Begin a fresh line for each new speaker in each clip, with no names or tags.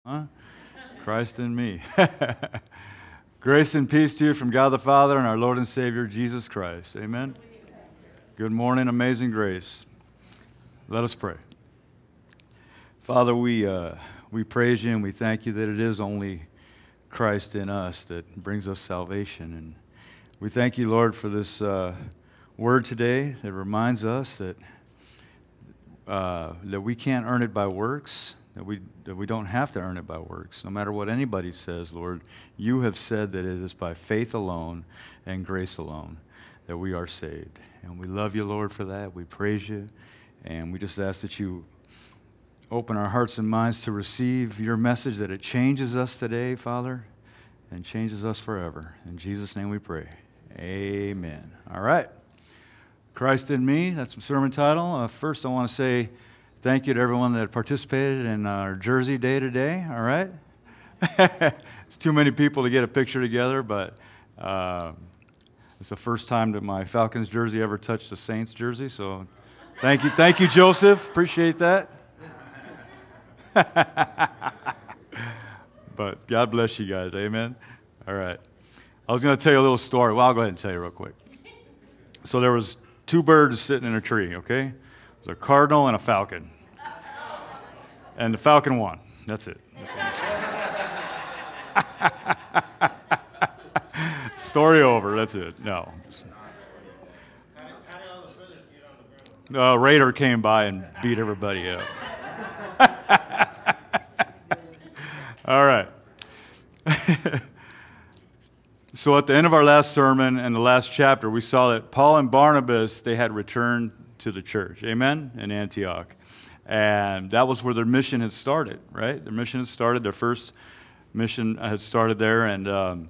Huh? Christ in me. Grace and peace to you from God the Father and our Lord and Savior, Jesus Christ. Amen. Good morning, amazing grace. Let us pray. Father, we praise you and we thank you that it is only Christ in us that brings us salvation. And we thank you, Lord, for this word today that reminds us that we can't earn it by works, that we don't have to earn it by works. No matter what anybody says, Lord, you have said that it is by faith alone and grace alone that we are saved. And we love you, Lord, for that. We praise you. And we just ask that you open our hearts and minds to receive your message, that it changes us today, Father, and changes us forever. In Jesus' name we pray. Amen. All right. Christ in me, that's the sermon title. First, I want to say thank you to everyone that participated in our Jersey Day today, all right? It's too many people to get a picture together, but it's the first time that my Falcons jersey ever touched a Saints jersey, so thank you, Joseph. Appreciate that. But God bless you guys, amen? All right. I was going to tell you a little story. Well, I'll go ahead and tell you real quick. So there was two birds sitting in a tree, okay? It was a cardinal and a falcon. And the falcon won. That's it. Story over. That's it. No. Raider came by and beat everybody up. All right. So at the end of our last sermon and the last chapter, we saw that Paul and Barnabas, they had returned to the church, amen, in Antioch. And that was where their mission had started, right? Their mission had started, their first mission had started there, and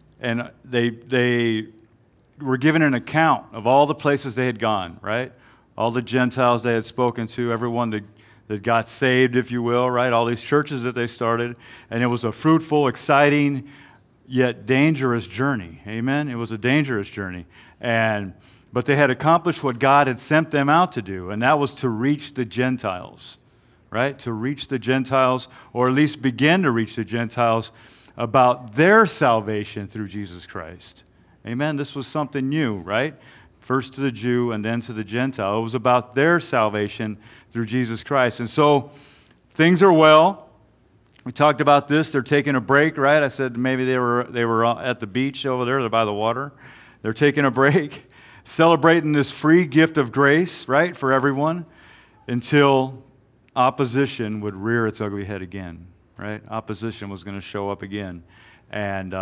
they were given an account of all the places they had gone, right? All the Gentiles they had spoken to, everyone that got saved, if you will, right? All these churches that they started, and it was a fruitful, exciting, yet dangerous journey. Amen? It was a dangerous journey. But they had accomplished what God had sent them out to do, and that was to reach the Gentiles, right? To reach the Gentiles, or at least begin to reach the Gentiles about their salvation through Jesus Christ. Amen? This was something new, right? First to the Jew and then to the Gentile. It was about their salvation through Jesus Christ. And so things are well. We talked about this. They're taking a break, right? I said maybe they were at the beach over there. They're by the water. They're taking a break, celebrating this free gift of grace, right, for everyone, until opposition would rear its ugly head again, right? Opposition was going to show up again, and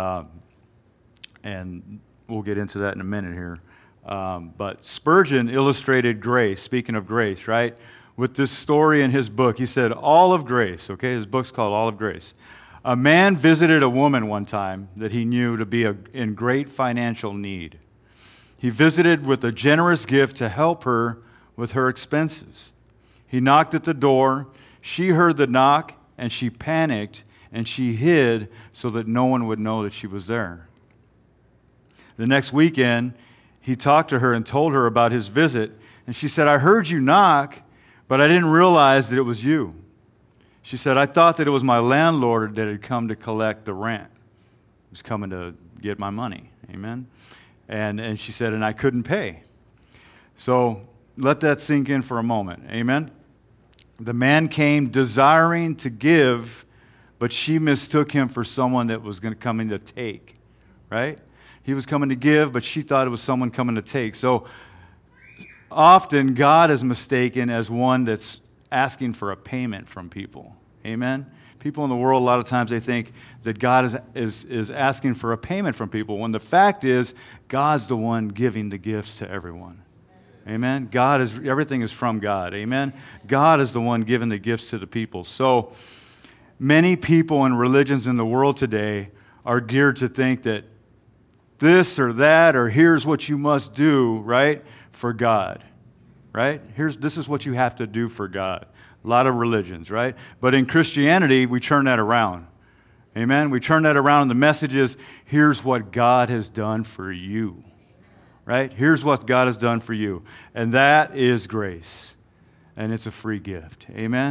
we'll get into that in a minute here. But Spurgeon illustrated grace. Speaking of grace, right? With this story in his book. He said, All of Grace, okay? His book's called All of Grace. A man visited a woman one time that he knew to be in great financial need. He visited with a generous gift to help her with her expenses. He knocked at the door. She heard the knock, and she panicked, and she hid so that no one would know that she was there. The next weekend, he talked to her and told her about his visit, and she said, I heard you knock, but I didn't realize that it was you. She said, I thought that it was my landlord that had come to collect the rent. He was coming to get my money. Amen? And she said, and I couldn't pay. So let that sink in for a moment. Amen? The man came desiring to give, but she mistook him for someone that was coming to take. Right? He was coming to give, but she thought it was someone coming to take. So often, God is mistaken as one that's asking for a payment from people. Amen? People in the world, a lot of times, they think that God is asking for a payment from people, when the fact is, God's the one giving the gifts to everyone. Amen? Everything is from God. Amen? God is the one giving the gifts to the people. So, many people and religions in the world today are geared to think that this or that, or here's what you must do, right, for God, right? This is what you have to do for God. A lot of religions, right? But in Christianity, we turn that around. Amen? We turn that around, and the message is, here's what God has done for you, right? Here's what God has done for you, and that is grace, and it's a free gift. Amen?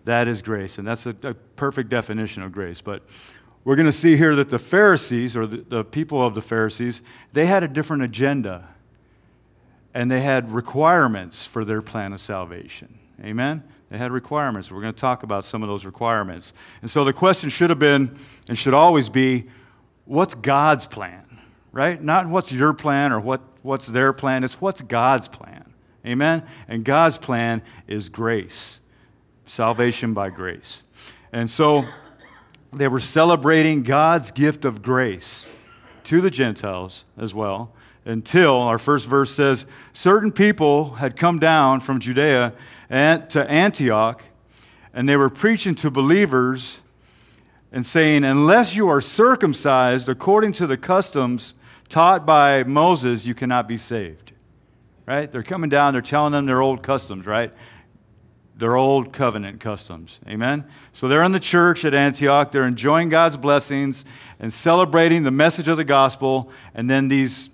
That is grace, and that's a perfect definition of grace. But we're going to see here that the Pharisees, or the people of the Pharisees, they had a different agenda, and they had requirements for their plan of salvation. Amen? They had requirements. We're going to talk about some of those requirements. And so the question should have been, and should always be, what's God's plan? Right? Not what's your plan or what's their plan. It's what's God's plan. Amen? And God's plan is grace. Salvation by grace. And so they were celebrating God's gift of grace to the Gentiles as well, until, our first verse says, certain people had come down from Judea to Antioch, and they were preaching to believers and saying, unless you are circumcised according to the customs taught by Moses, you cannot be saved. Right? They're coming down, they're telling them their old customs, right? Their old covenant customs. Amen? So they're in the church at Antioch, they're enjoying God's blessings and celebrating the message of the gospel, and then these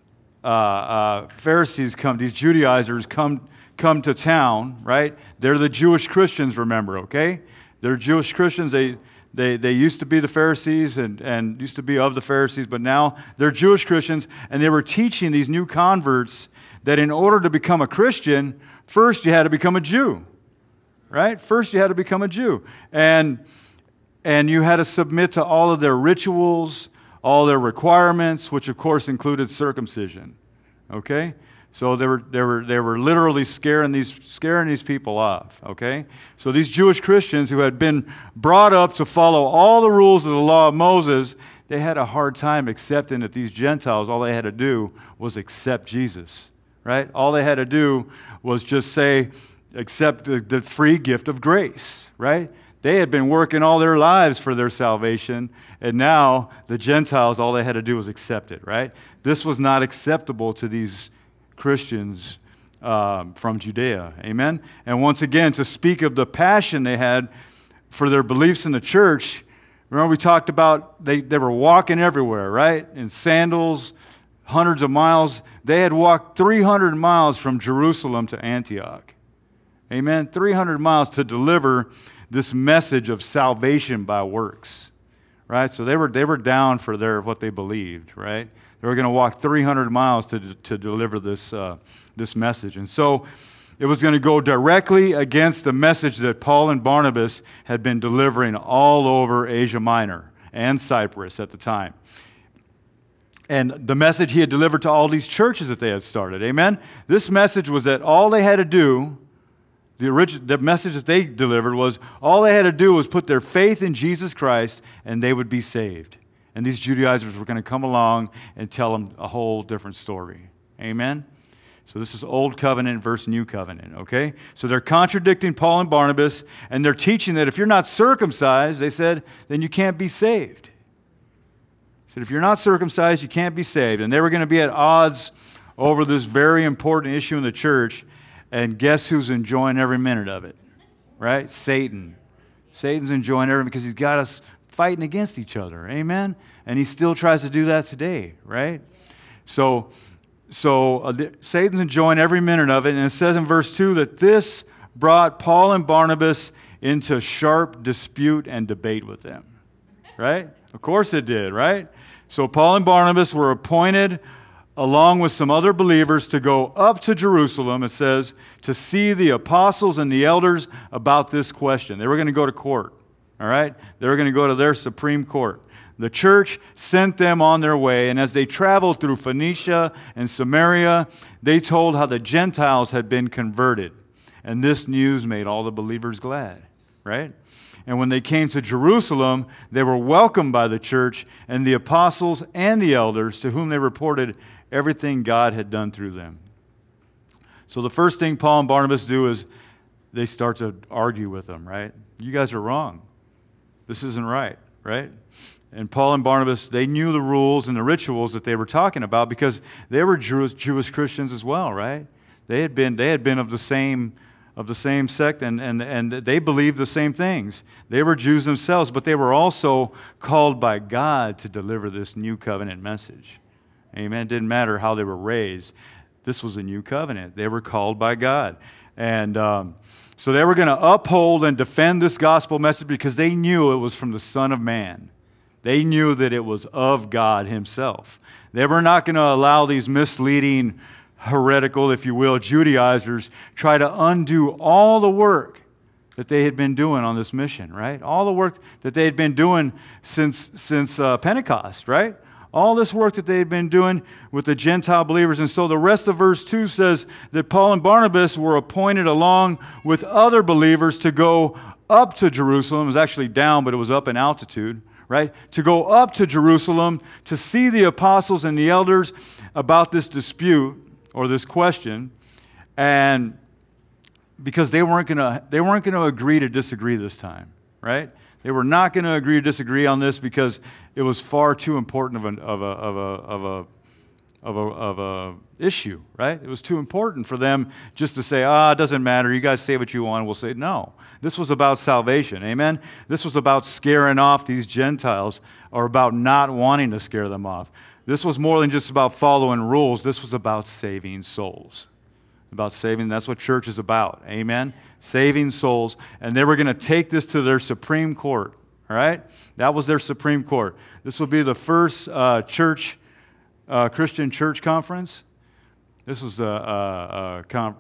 Pharisees come, these Judaizers come to town, right? They're the Jewish Christians, remember, okay? They're Jewish Christians. They used to be the Pharisees and used to be of the Pharisees, but now they're Jewish Christians, and they were teaching these new converts that in order to become a Christian, first you had to become a Jew, right? First you had to become a Jew. And you had to submit to all of their rituals, all their requirements, which of course included circumcision, okay? So they were literally scaring these people off, okay? So these Jewish Christians who had been brought up to follow all the rules of the law of Moses, they had a hard time accepting that these Gentiles, all they had to do was accept Jesus, right? All they had to do was just say, accept the free gift of grace, right? They had been working all their lives for their salvation, and now the Gentiles, all they had to do was accept it, right? This was not acceptable to these Christians from Judea. Amen? And once again, to speak of the passion they had for their beliefs in the church, remember we talked about they were walking everywhere, right? In sandals, hundreds of miles. They had walked 300 miles from Jerusalem to Antioch. Amen? 300 miles to deliver this message of salvation by works. Right? So they were down for what they believed, right? They were going to walk 300 miles to deliver this message. And so it was going to go directly against the message that Paul and Barnabas had been delivering all over Asia Minor and Cyprus at the time. And the message he had delivered to all these churches that they had started. Amen? This message was that all they had to do, the message that they delivered was all they had to do was put their faith in Jesus Christ and they would be saved. And these Judaizers were going to come along and tell them a whole different story. Amen? So this is Old Covenant versus New Covenant, okay? So they're contradicting Paul and Barnabas, and they're teaching that if you're not circumcised, they said, then you can't be saved. They said, if you're not circumcised, you can't be saved. And they were going to be at odds over this very important issue in the church, and guess who's enjoying every minute of it? Right? Satan. Satan's enjoying everything because he's got us fighting against each other. Amen? And he still tries to do that today, right? So Satan's enjoying every minute of it, and it says in verse 2 that this brought Paul and Barnabas into sharp dispute and debate with them, right? Of course it did, right? So Paul and Barnabas were appointed along with some other believers to go up to Jerusalem, it says, to see the apostles and the elders about this question. They were going to go to court, all right? They were going to go to their Supreme Court. The church sent them on their way, and as they traveled through Phoenicia and Samaria, they told how the Gentiles had been converted. And this news made all the believers glad, right? And when they came to Jerusalem, they were welcomed by the church and the apostles and the elders, to whom they reported everything God had done through them. So the first thing Paul and Barnabas do is they start to argue with them, right? You guys are wrong. This isn't right, right? And Paul and Barnabas, they knew the rules and the rituals that they were talking about because they were Jewish Christians as well, right? They had been of the same sect, and they believed the same things. They were Jews themselves, but they were also called by God to deliver this new covenant message. Amen. It didn't matter how they were raised. This was a new covenant. They were called by God. And So they were going to uphold and defend this gospel message because they knew it was from the Son of Man. They knew that it was of God himself. They were not going to allow these misleading, heretical, if you will, Judaizers try to undo all the work that they had been doing on this mission, right? All the work that they had been doing since Pentecost, right? All this work that they had been doing with the Gentile believers. And so the rest of verse 2 says that Paul and Barnabas were appointed along with other believers to go up to Jerusalem. It was actually down, but it was up in altitude, right? To go up to Jerusalem to see the apostles and the elders about this dispute or this question. And because they weren't going to agree to disagree this time, right? They were not going to agree to disagree on this because it was far too important of a issue, right? It was too important for them just to say, it doesn't matter. You guys say what you want. We'll say no. This was about salvation, amen? This was about scaring off these Gentiles or about not wanting to scare them off. This was more than just about following rules. This was about saving souls. About saving, that's what church is about, amen? Saving souls. And they were going to take this to their Supreme Court, all right? That was their Supreme Court. This will be the first Christian church conference. This was a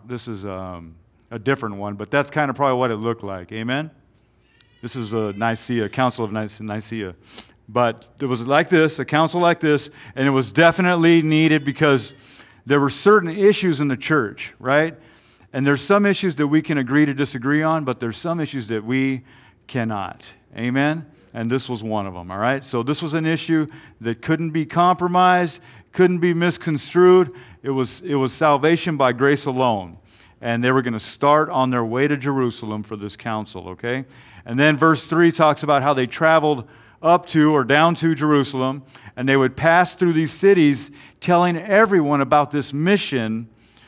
different one, but that's kind of probably what it looked like, amen? This is the Nicaea, Council of Nicaea. But it was like this, a council like this, and it was definitely needed because there were certain issues in the church, right? And there's some issues that we can agree to disagree on, but there's some issues that we cannot. Amen? And this was one of them, all right? So this was an issue that couldn't be compromised, couldn't be misconstrued. It was salvation by grace alone. And they were going to start on their way to Jerusalem for this council, okay? And then verse 3 talks about how they traveled up to or down to Jerusalem, and they would pass through these cities telling everyone about this mission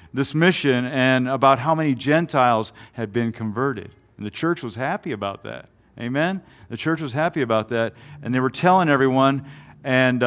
and about how many Gentiles had been converted. And the church was happy about that. Amen? The church was happy about that, and they were telling everyone. And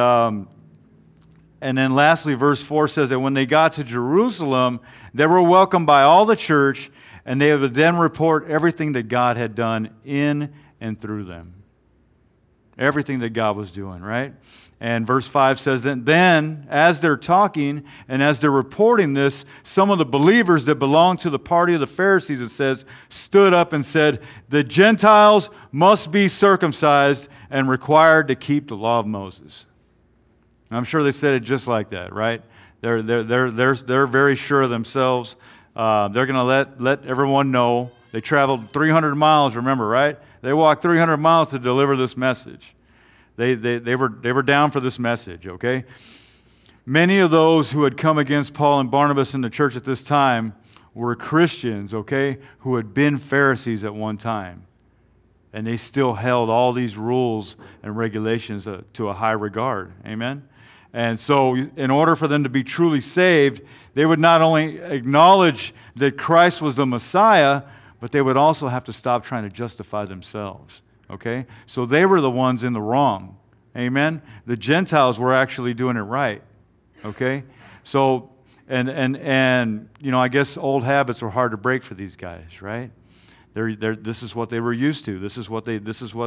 then lastly, verse 4 says that when they got to Jerusalem, they were welcomed by all the church, and they would then report everything that God had done in and through them. Everything that God was doing, right? And verse 5 says that then, as they're talking and as they're reporting this, some of the believers that belonged to the party of the Pharisees, it says, stood up and said, the Gentiles must be circumcised and required to keep the law of Moses. And I'm sure they said it just like that, right? They're very sure of themselves. They're going to let everyone know. They traveled 300 miles, remember, right? They walked 300 miles to deliver this message. They were down for this message, okay? Many of those who had come against Paul and Barnabas in the church at this time were Christians, okay, who had been Pharisees at one time. And they still held all these rules and regulations to a high regard, amen? And so in order for them to be truly saved, they would not only acknowledge that Christ was the Messiah, but they would also have to stop trying to justify themselves, okay? So they were the ones in the wrong, amen? The Gentiles were actually doing it right, okay? So, and you know, I guess old habits were hard to break for these guys, right? This is what they were used to. This is what they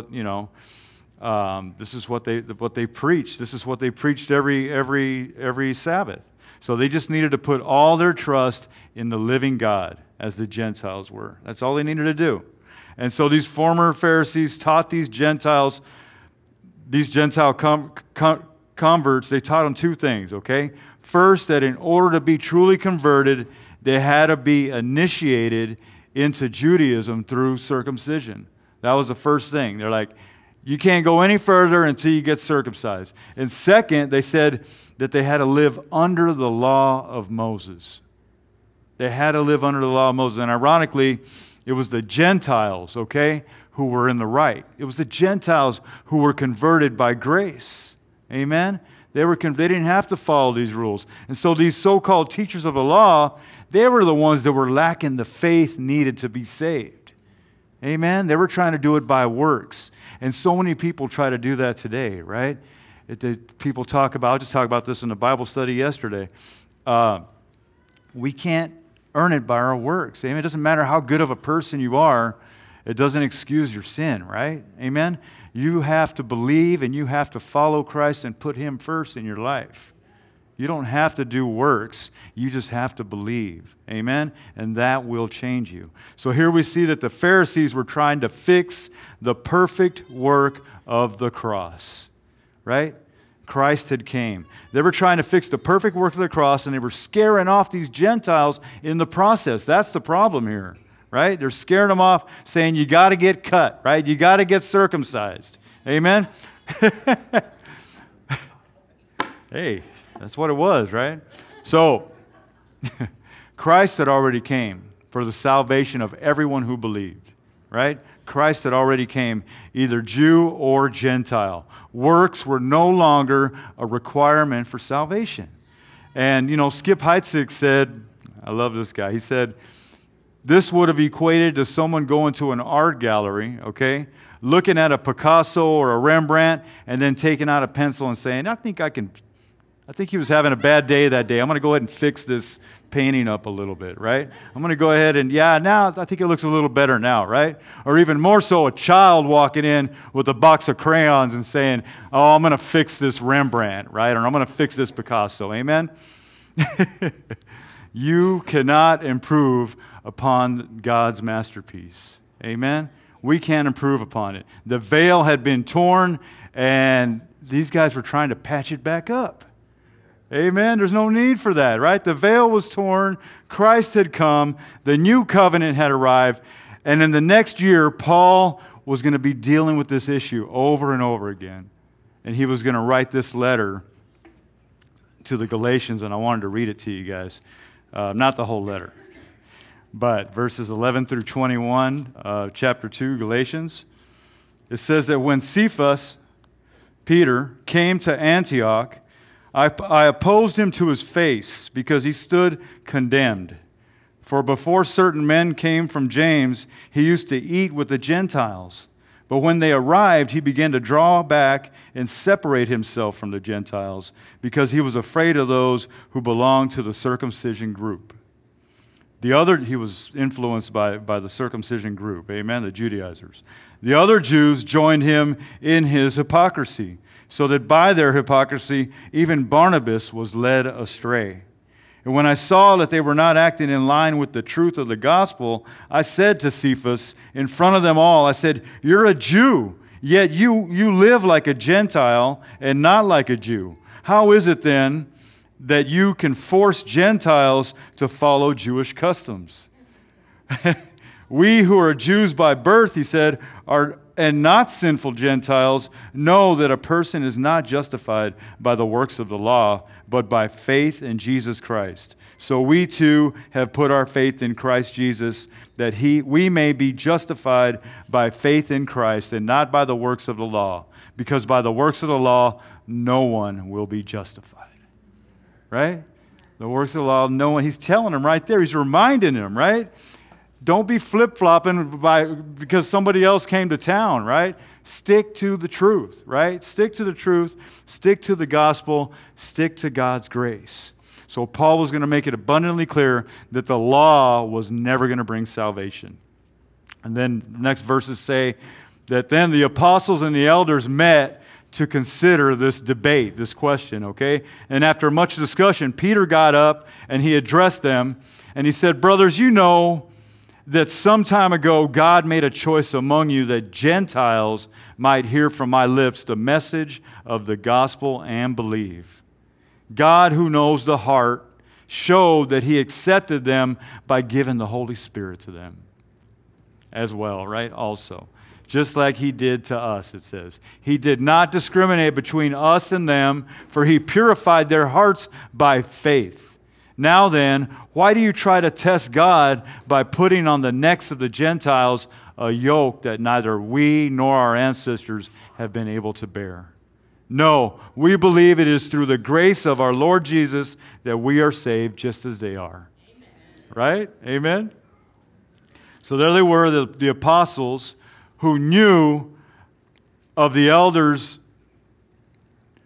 preached. This is what they preached every Sabbath. So they just needed to put all their trust in the living God, as the Gentiles were. That's all they needed to do. And so these former Pharisees taught these Gentile converts, they taught them two things, okay? First, that in order to be truly converted, they had to be initiated into Judaism through circumcision. That was the first thing. They're like, you can't go any further until you get circumcised. And second, they said that they had to live under the law of Moses. They had to live under the law of Moses. And ironically, it was the Gentiles, okay, who were in the right. It was the Gentiles who were converted by grace. Amen? They didn't have to follow these rules. And so these so-called teachers of the law, they were the ones that were lacking the faith needed to be saved. Amen? They were trying to do it by works. And so many people try to do that today, right? People talk about, I just talked about this in the Bible study yesterday. We can't earn it by our works. Amen. It doesn't matter how good of a person you are. It doesn't excuse your sin, right? Amen. You have to believe and you have to follow Christ and put Him first in your life. You don't have to do works. You just have to believe. Amen? And that will change you. So here we see that the Pharisees were trying to fix the perfect work of the cross. Right? Christ had came. They were trying to fix the perfect work of the cross, and they were scaring off these Gentiles in the process. That's the problem here. Right? They're scaring them off, saying you got to get cut. Right? You got to get circumcised. Amen? Hey. That's what it was, right? So, Christ had already came for the salvation of everyone who believed, right? Christ had already came, either Jew or Gentile. Works were no longer a requirement for salvation. And, Skip Heitzig said, I love this guy, he said, this would have equated to someone going to an art gallery, okay, looking at a Picasso or a Rembrandt, and then taking out a pencil and saying, I think he was having a bad day that day. I'm going to go ahead and fix this painting up a little bit, right? I'm going to go ahead and, now I think it looks a little better now, right? Or even more so, a child walking in with a box of crayons and saying, I'm going to fix this Rembrandt, right? Or I'm going to fix this Picasso. Amen? You cannot improve upon God's masterpiece. Amen? We can't improve upon it. The veil had been torn, and these guys were trying to patch it back up. Amen. There's no need for that, right? The veil was torn. Christ had come. The new covenant had arrived. And in the next year, Paul was going to be dealing with this issue over and over again. And he was going to write this letter to the Galatians, and I wanted to read it to you guys. Not the whole letter, but verses 11 through 21, chapter 2, Galatians. It says that when Cephas, Peter, came to Antioch, I opposed him to his face because he stood condemned. For before certain men came from James, he used to eat with the Gentiles. But when they arrived, he began to draw back and separate himself from the Gentiles because he was afraid of those who belonged to the circumcision group. He was influenced by the circumcision group, amen, the Judaizers. The other Jews joined him in his hypocrisy, so that by their hypocrisy, even Barnabas was led astray. And when I saw that they were not acting in line with the truth of the gospel, I said to Cephas, in front of them all, I said, you're a Jew, yet you live like a Gentile and not like a Jew. How is it then that you can force Gentiles to follow Jewish customs? We who are Jews by birth, he said, and not sinful Gentiles, know that a person is not justified by the works of the law, but by faith in Jesus Christ. So we too have put our faith in Christ Jesus, that we may be justified by faith in Christ and not by the works of the law, because by the works of the law, no one will be justified. Right? The works of the law, no one. He's telling them right there. He's reminding them, right? Don't be flip-flopping because somebody else came to town, right? Stick to the truth, right? Stick to the truth. Stick to the gospel. Stick to God's grace. So Paul was going to make it abundantly clear that the law was never going to bring salvation. And then the next verses say that then the apostles and the elders met to consider this debate, this question, okay? And after much discussion, Peter got up and he addressed them and he said, brothers, you know that some time ago God made a choice among you that Gentiles might hear from my lips the message of the gospel and believe. God, who knows the heart, showed that he accepted them by giving the Holy Spirit to them as well, right? Also, just like he did to us, it says. He did not discriminate between us and them, for he purified their hearts by faith. Now then, why do you try to test God by putting on the necks of the Gentiles a yoke that neither we nor our ancestors have been able to bear? No, we believe it is through the grace of our Lord Jesus that we are saved just as they are. Amen. Right? Amen? So there they were, the apostles who knew of the elders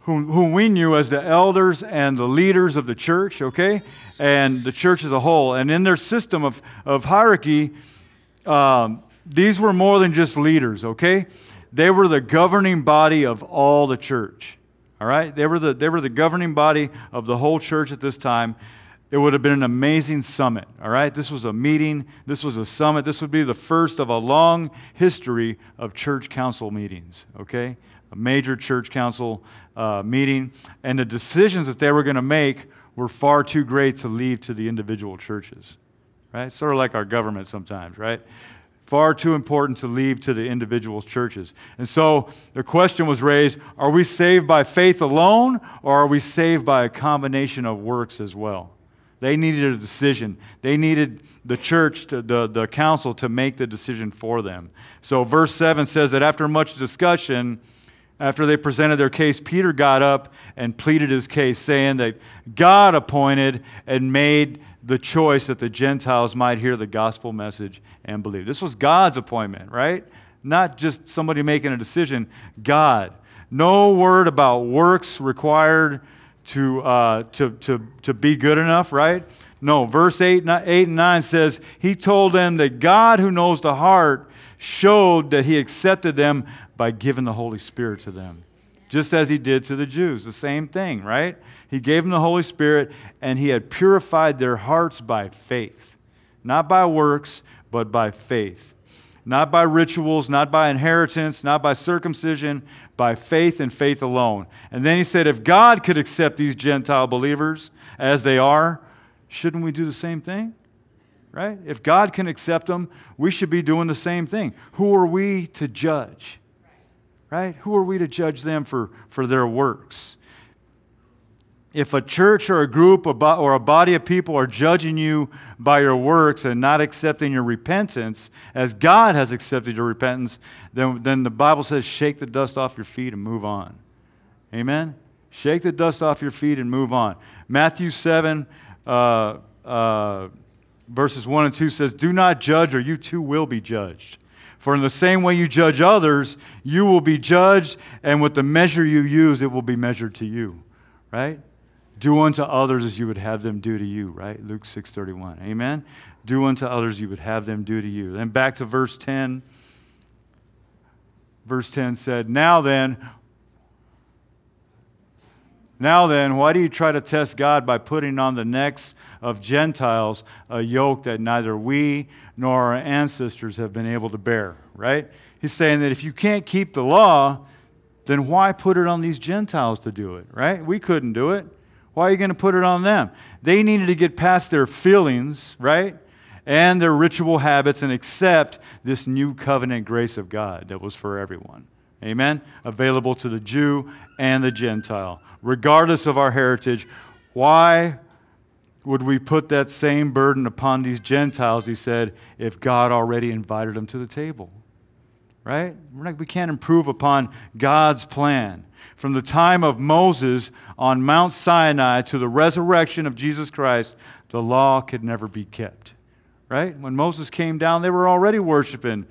whom we knew as the elders and the leaders of the church, okay? And the church as a whole. And in their system of hierarchy, these were more than just leaders, okay? They were the governing body of all the church, all right? They were the governing body of the whole church at this time. It would have been an amazing summit, all right? This was a meeting. This was a summit. This would be the first of a long history of church council meetings, okay? A major church council meeting. And the decisions that they were going to make were far too great to leave to the individual churches, right? Sort of like our government sometimes, right? Far too important to leave to the individual churches. And so the question was raised, are we saved by faith alone, or are we saved by a combination of works as well? They needed a decision. They needed the church, the council, to make the decision for them. So verse 7 says that after much discussion, after they presented their case, Peter got up and pleaded his case, saying that God appointed and made the choice that the Gentiles might hear the gospel message and believe. This was God's appointment, right? Not just somebody making a decision. God. No word about works required to be good enough, right? No, verse 8 and 9 says, he told them that God, who knows the heart, showed that he accepted them by giving the Holy Spirit to them. Just as he did to the Jews. The same thing, right? He gave them the Holy Spirit, and he had purified their hearts by faith. Not by works, but by faith. Not by rituals, not by inheritance, not by circumcision, by faith and faith alone. And then he said, if God could accept these Gentile believers as they are, shouldn't we do the same thing? Right? If God can accept them, we should be doing the same thing. Who are we to judge? Right? Who are we to judge them for their works? If a church or a group or a body of people are judging you by your works and not accepting your repentance, as God has accepted your repentance, then the Bible says, shake the dust off your feet and move on. Amen? Shake the dust off your feet and move on. Matthew 7, verses 1 and 2 says, do not judge, or you too will be judged. For in the same way you judge others, you will be judged, and with the measure you use, it will be measured to you. Right? Do unto others as you would have them do to you, right? Luke 6:31. Amen? Do unto others you would have them do to you. Then back to verse 10. Verse 10 said, Now then, why do you try to test God by putting on the necks of Gentiles a yoke that neither we nor our ancestors have been able to bear, right? He's saying that if you can't keep the law, then why put it on these Gentiles to do it, right? We couldn't do it. Why are you going to put it on them? They needed to get past their feelings, right? And their ritual habits and accept this new covenant grace of God that was for everyone. Amen? Available to the Jew and the Gentile. Regardless of our heritage, why would we put that same burden upon these Gentiles, he said, if God already invited them to the table? Right? We can't improve upon God's plan. From the time of Moses on Mount Sinai to the resurrection of Jesus Christ, the law could never be kept. Right? When Moses came down, they were already worshiping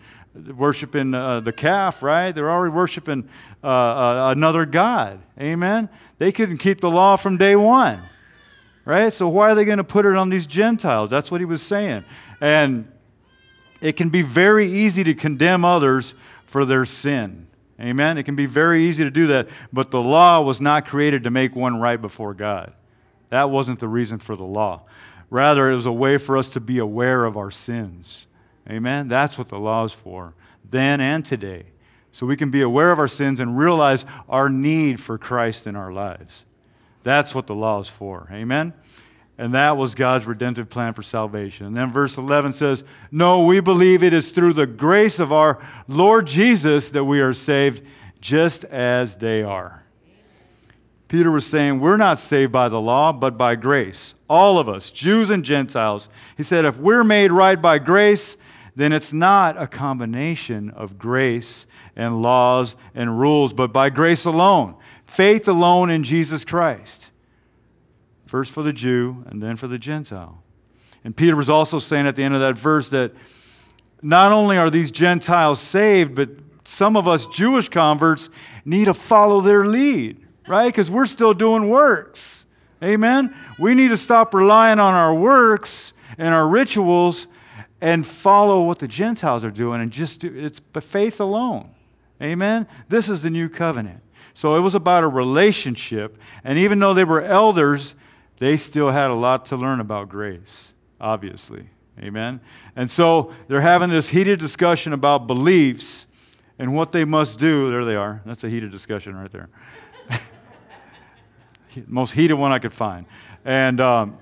the calf, right? They were already worshiping another god. Amen? They couldn't keep the law from day one. Right? So why are they going to put it on these Gentiles? That's what he was saying. And it can be very easy to condemn others for their sin. Amen? It can be very easy to do that, but the law was not created to make one right before God. That wasn't the reason for the law. Rather, it was a way for us to be aware of our sins. Amen? That's what the law is for, then and today. So we can be aware of our sins and realize our need for Christ in our lives. That's what the law is for. Amen? And that was God's redemptive plan for salvation. And then verse 11 says, No, we believe it is through the grace of our Lord Jesus that we are saved, just as they are. Peter was saying, we're not saved by the law, but by grace. All of us, Jews and Gentiles. He said, if we're made right by grace, then it's not a combination of grace and laws and rules, but by grace alone. Faith alone in Jesus Christ. First for the Jew and then for the Gentile. And Peter was also saying at the end of that verse that not only are these Gentiles saved, but some of us Jewish converts need to follow their lead. right? Because we're still doing works. Amen? We need to stop relying on our works and our rituals and follow what the Gentiles are doing and just do, it's by faith alone. Amen? This is the new covenant. So it was about a relationship, and even though they were elders, they still had a lot to learn about grace, obviously. Amen? And so they're having this heated discussion about beliefs and what they must do. There they are. That's a heated discussion right there. Most heated one I could find. And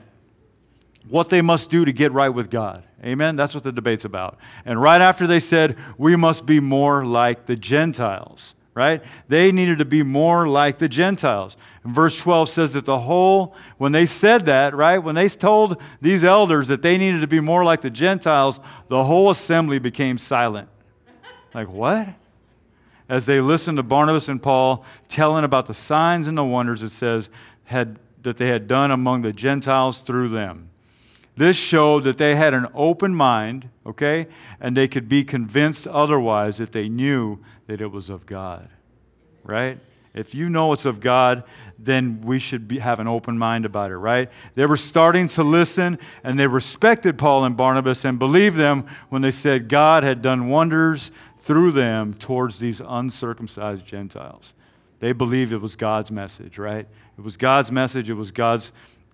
what they must do to get right with God. Amen? That's what the debate's about. And right after they said, we must be more like the Gentiles. Right? They needed to be more like the Gentiles. And verse 12 says that when they said that, right, when they told these elders that they needed to be more like the Gentiles, the whole assembly became silent. Like, what? As they listened to Barnabas and Paul telling about the signs and the wonders, it says, that they had done among the Gentiles through them. This showed that they had an open mind, okay, and they could be convinced otherwise if they knew that it was of God, right? If you know it's of God, then we should have an open mind about it, right? They were starting to listen, and they respected Paul and Barnabas and believed them when they said God had done wonders through them towards these uncircumcised Gentiles. They believed it was God's message, right? It was God's message. It was God's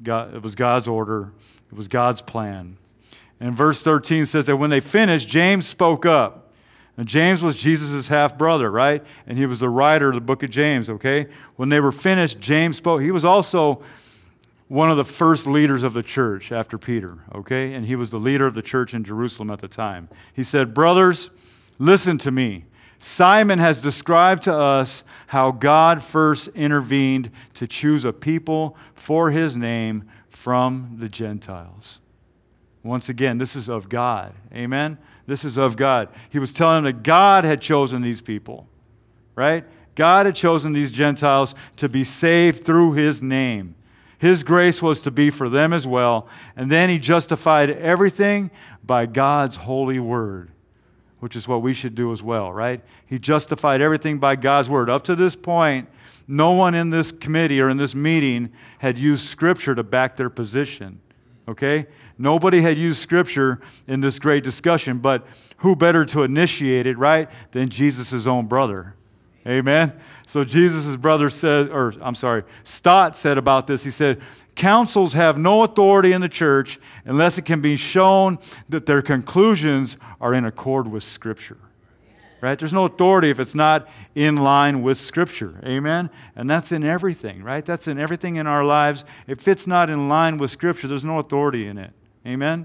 order. It was God's plan. And verse 13 says that when they finished, James spoke up. And James was Jesus' half-brother, right? And he was the writer of the book of James, okay? When they were finished, James spoke. He was also one of the first leaders of the church after Peter, okay? And he was the leader of the church in Jerusalem at the time. He said, brothers, listen to me. Simon has described to us how God first intervened to choose a people for his name from the Gentiles. Once again, this is of God. Amen? This is of God. He was telling them that God had chosen these people, right? God had chosen these Gentiles to be saved through his name. His grace was to be for them as well. And then he justified everything by God's holy word, which is what we should do as well, right? He justified everything by God's word. Up to this point, no one in this committee or in this meeting had used Scripture to back their position, okay? Nobody had used Scripture in this great discussion, but who better to initiate it, right, than Jesus' own brother? Amen? So Jesus' brother said, Stott said about this, he said, councils have no authority in the church unless it can be shown that their conclusions are in accord with Scripture. Right? There's no authority if it's not in line with Scripture. Amen? And that's in everything, right? That's in everything in our lives. If it's not in line with Scripture, there's no authority in it. Amen?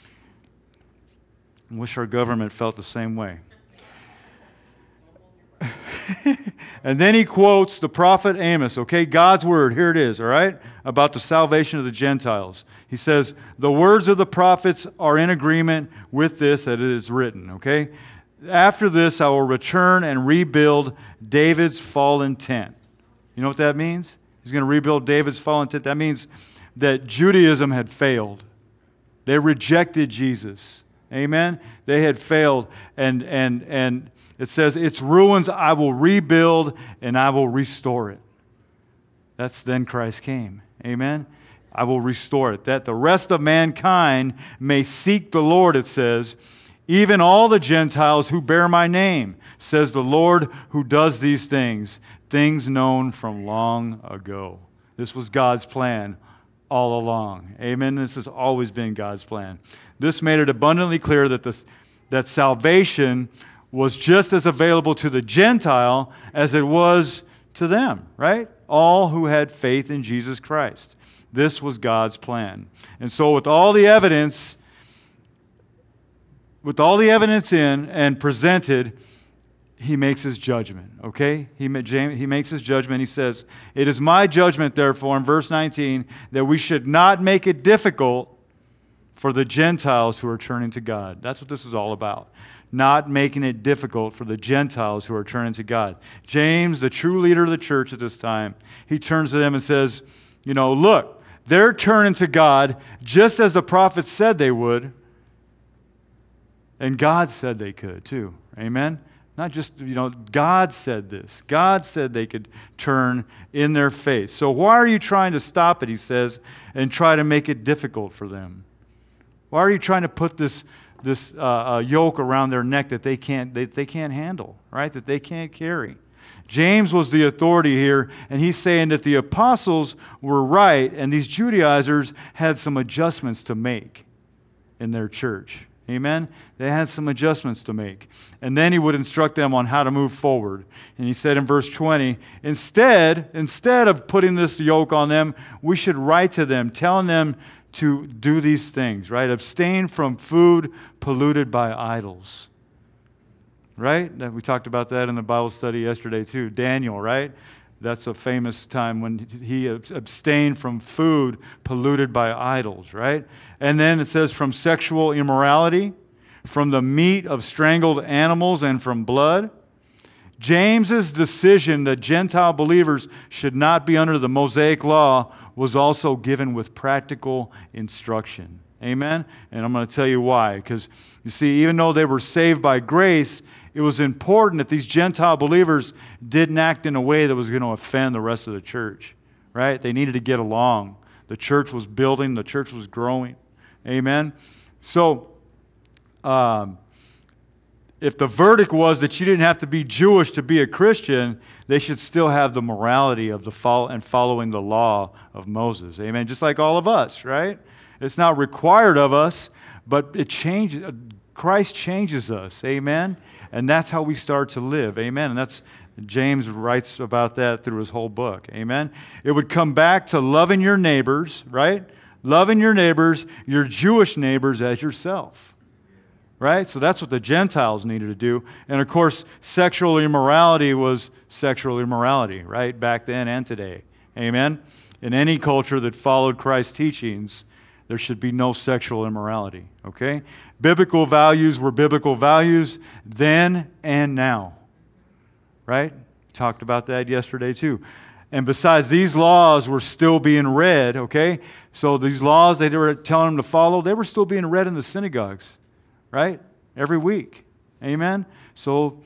I wish our government felt the same way. And then he quotes the prophet Amos, okay? God's word, here it is, all right? About the salvation of the Gentiles. He says, the words of the prophets are in agreement with this that it is written, okay? After this, I will return and rebuild David's fallen tent. You know what that means? He's going to rebuild David's fallen tent. That means that Judaism had failed. They rejected Jesus. Amen? They had failed. And it says, its ruins I will rebuild and I will restore it. That's then Christ came. Amen? I will restore it. That the rest of mankind may seek the Lord, it says, even all the Gentiles who bear my name, says the Lord who does these things, things known from long ago. This was God's plan all along. Amen? This has always been God's plan. This made it abundantly clear that salvation was just as available to the Gentile as it was to them, right? All who had faith in Jesus Christ. This was God's plan. And so with all the evidence in and presented, he makes his judgment, okay? He makes his judgment. He says, it is my judgment, therefore, in verse 19, that we should not make it difficult for the Gentiles who are turning to God. That's what this is all about. Not making it difficult for the Gentiles who are turning to God. James, the true leader of the church at this time, he turns to them and says, look, they're turning to God just as the prophets said they would. And God said they could too. Amen? Not just, God said this. God said they could turn in their faith. So why are you trying to stop it, he says, and try to make it difficult for them? Why are you trying to put this yoke around their neck that they can't handle, right? That they can't carry? James was the authority here, and he's saying that the apostles were right, and these Judaizers had some adjustments to make in their church. Amen? They had some adjustments to make. And then he would instruct them on how to move forward. And he said in verse 20, instead of putting this yoke on them, we should write to them, telling them to do these things, right? Abstain from food polluted by idols. Right? We talked about that in the Bible study yesterday too. Daniel, right? That's a famous time when he abstained from food polluted by idols, right? And then it says from sexual immorality, from the meat of strangled animals, and from blood. James's decision that Gentile believers should not be under the Mosaic law was also given with practical instruction. Amen? And I'm going to tell you why. Because, you see, even though they were saved by grace, it was important that these Gentile believers didn't act in a way that was going to offend the rest of the church, right? They needed to get along. The church was building. The church was growing. Amen? So, if the verdict was that you didn't have to be Jewish to be a Christian, they should still have the morality of following the law of Moses. Amen? Just like all of us, right? It's not required of us, but it changes. Christ changes us. Amen? And that's how we start to live. Amen? And that's James writes about that through his whole book. Amen? It would come back to loving your neighbors, right? Loving your neighbors, your Jewish neighbors, as yourself. Right? So that's what the Gentiles needed to do. And of course, sexual immorality was sexual immorality, right? Back then and today. Amen? In any culture that followed Christ's teachings, there should be no sexual immorality. Okay? Biblical values were biblical values then and now. Right? Talked about that yesterday too. And besides, these laws were still being read, okay? So these laws they were telling them to follow, they were still being read in the synagogues. Right? Every week. Amen? So,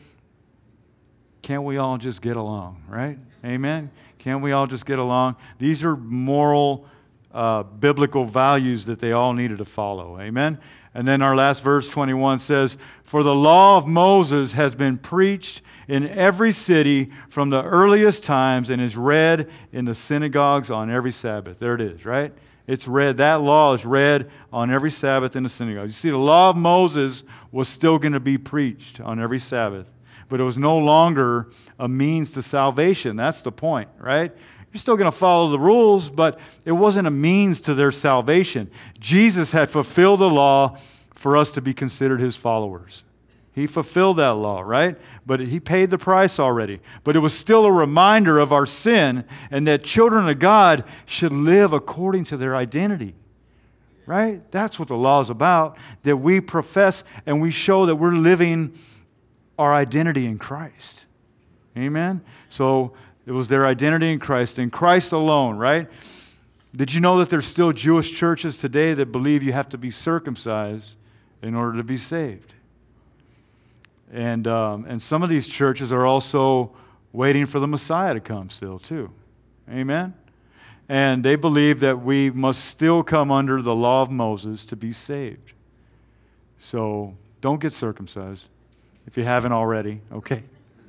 can't we all just get along? Right? Amen? Can't we all just get along? These are moral, biblical values that they all needed to follow. Amen? And then our last verse, 21, says, for the law of Moses has been preached in every city from the earliest times and is read in the synagogues on every Sabbath. There it is, right? It's read. That law is read on every Sabbath in the synagogue. You see, the law of Moses was still going to be preached on every Sabbath, but it was no longer a means to salvation. That's the point, right? You're still going to follow the rules, but it wasn't a means to their salvation. Jesus had fulfilled the law for us to be considered his followers. He fulfilled that law, right? But he paid the price already. But it was still a reminder of our sin and that children of God should live according to their identity, right? That's what the law is about, that we profess and we show that we're living our identity in Christ. Amen? So it was their identity in Christ alone, right? Did you know that there's still Jewish churches today that believe you have to be circumcised in order to be saved? And some of these churches are also waiting for the Messiah to come still too. Amen? And they believe that we must still come under the law of Moses to be saved. So don't get circumcised if you haven't already, okay?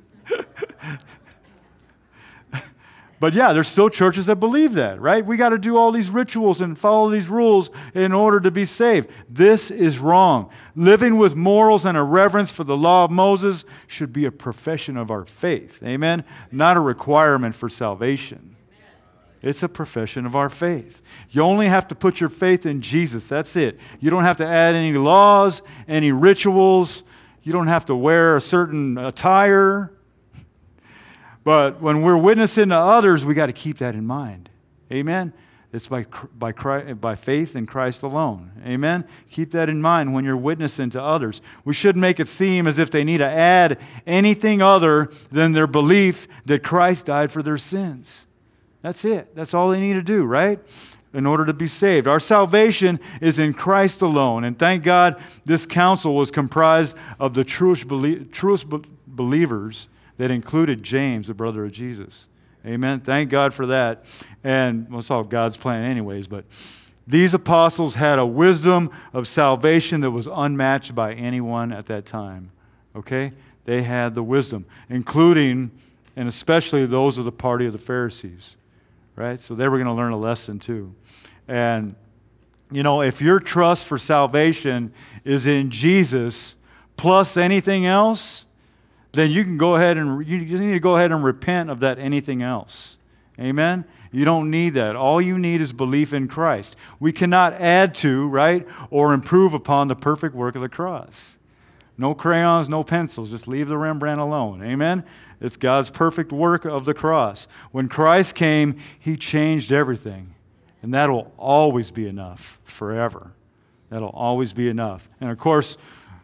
But yeah, there's still churches that believe that, right? We got to do all these rituals and follow these rules in order to be saved. This is wrong. Living with morals and a reverence for the law of Moses should be a profession of our faith. Amen? Not a requirement for salvation. It's a profession of our faith. You only have to put your faith in Jesus. That's it. You don't have to add any laws, any rituals. You don't have to wear a certain attire. But when we're witnessing to others, we got to keep that in mind. Amen? It's by faith in Christ alone. Amen? Keep that in mind when you're witnessing to others. We shouldn't make it seem as if they need to add anything other than their belief that Christ died for their sins. That's it. That's all they need to do, right? In order to be saved. Our salvation is in Christ alone. And thank God this council was comprised of the truest believers that included James, the brother of Jesus. Amen. Thank God for that. And well, it's all God's plan anyways, but these apostles had a wisdom of salvation that was unmatched by anyone at that time. Okay? They had the wisdom, including and especially those of the party of the Pharisees. Right? So they were going to learn a lesson too. And, you know, if your trust for salvation is in Jesus plus anything else, then you can go ahead and you just need to go ahead and repent of that anything else. Amen? You don't need that. All you need is belief in Christ. We cannot add to, right, or improve upon the perfect work of the cross. No crayons, no pencils. Just leave the Rembrandt alone. Amen? It's God's perfect work of the cross. When Christ came, He changed everything. And that will always be enough forever. That'll always be enough. And of course,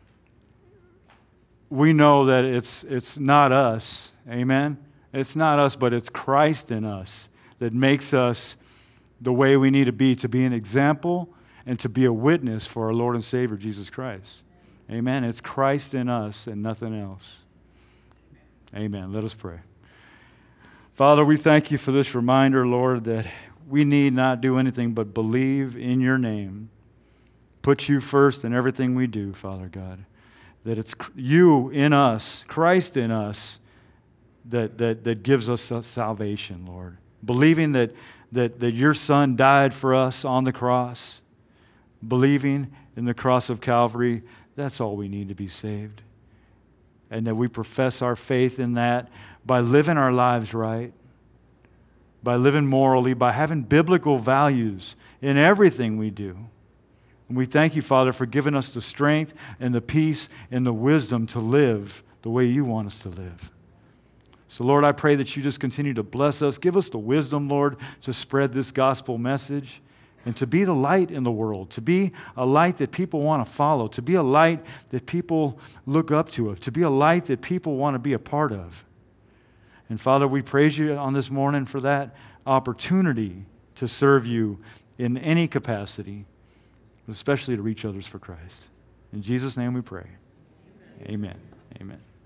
we know that it's not us. Amen? It's not us, but it's Christ in us that makes us the way we need to be an example and to be a witness for our Lord and Savior, Jesus Christ. Amen? It's Christ in us and nothing else. Amen. Let us pray. Father, we thank you for this reminder, Lord, that we need not do anything but believe in your name. Put you first in everything we do, Father God. That it's you in us, Christ in us, that gives us salvation, Lord. Believing that your Son died for us on the cross. Believing in the cross of Calvary, that's all we need to be saved. And that we profess our faith in that by living our lives right, by living morally, by having biblical values in everything we do. And we thank you, Father, for giving us the strength and the peace and the wisdom to live the way you want us to live. So, Lord, I pray that you just continue to bless us. Give us the wisdom, Lord, to spread this gospel message and to be the light in the world, to be a light that people want to follow, to be a light that people look up to be a light that people want to be a part of. And, Father, we praise you on this morning for that opportunity to serve you in any capacity, especially to reach others for Christ. In Jesus' name we pray. Amen. Amen.